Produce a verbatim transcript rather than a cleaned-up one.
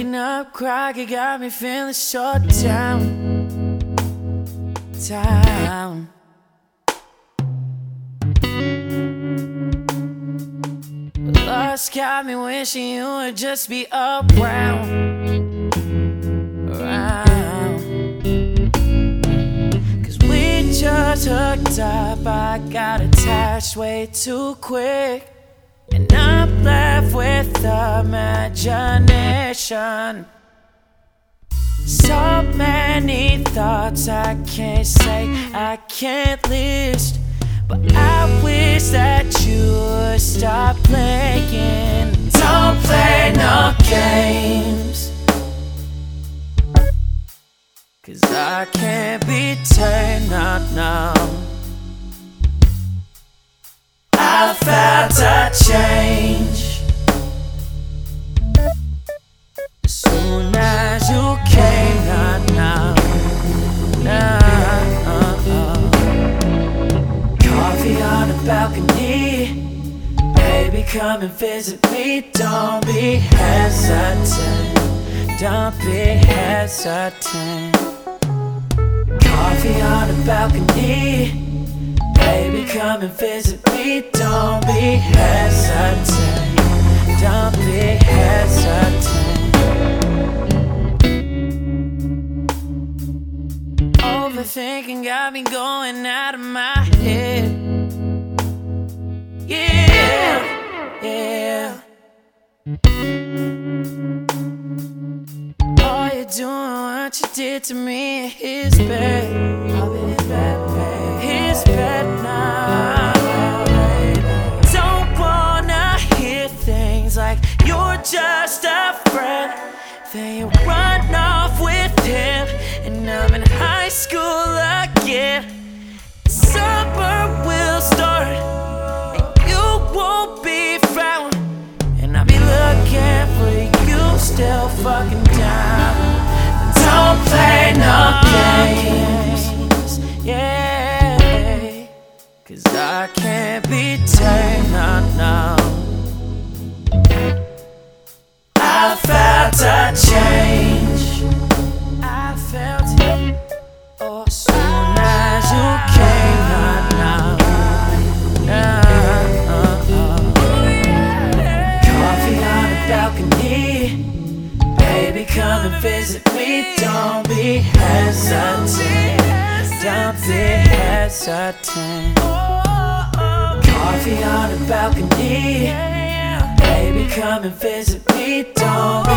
Waking up groggy got me feeling so down, down. Lost got me wishing you would just be around, around. Cause we just hooked up, I got attached way too quick, and I'm left with imagination. So many thoughts I can't say, I can't list, but I wish that you would stop playing. Don't play no games, cause I can't be turned on, no. I felt a change as soon as you came, nah, nah, nah. Coffee on the balcony, baby, come and visit me. Don't be hesitant, don't be hesitant. Coffee on the balcony, baby, come and visit me. Don't be hesitant, don't be hesitant. Overthinking got me going out of my head. Yeah, yeah. Oh, you're doing what you did to me in his bed, his bed now. Don't wanna hear things like you're just a friend, then you run off with him, and I'm in high school again. Summer will start, and you won't be found, and I'll be looking for you still fucking down. Don't play no games, yeah, cause I can't be turned on, no. I felt a change, I felt it, oh, as soon as you came, nah, nah, nah, uh, uh. Coffee on the balcony, baby, come and visit me. Don't be hesitant, don't be hesitant. Coffee on the balcony, baby, come and visit me. Don't